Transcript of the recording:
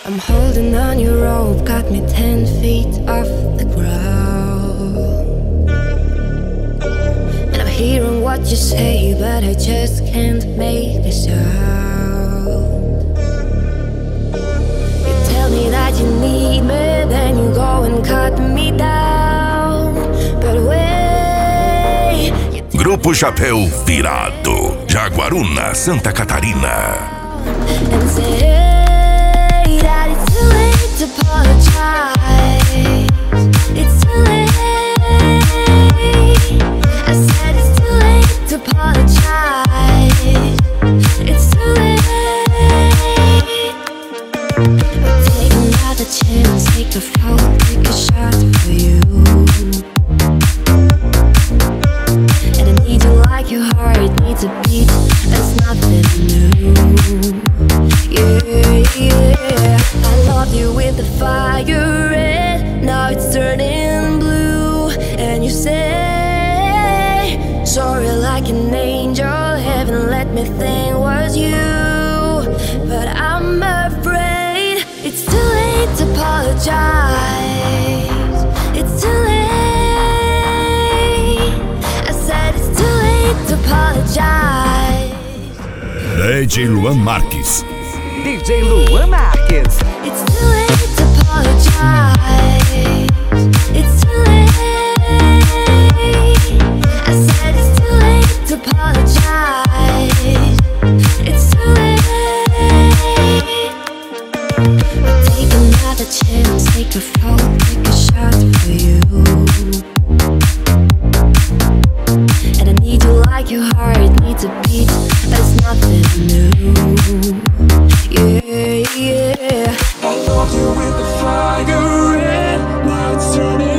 I'm holding on your rope, got me 10 feet off the ground. And I'm hearing what you say, but I just can't make a sound. You tell me that you need me, then you go and cut me down. But wait, Grupo Chapéu Virado, Jaguaruna, Santa Catarina. and say that it's too late to apologize. It's too late. I said it's too late to apologize. It's too late. But take another chance, take a fall, take a shot for you. And I need you like your heart needs a beat. That's nothing new. Yeah, I loved you with the fire red, now it's turning blue. And you say sorry like an angel, heaven let me think was you. But I'm afraid it's too late to apologize. It's too late. I said it's too late to apologize. DJ Luan Marques. DJ Luan Marques. It's too late to apologize. It's too late. I said it's too late to apologize. It's too late. But take another chance, take a fall, take a shot for you. And I need you like your heart needs a beat. That's nothing new. Yeah, yeah. I love you with the fire red, now it's turning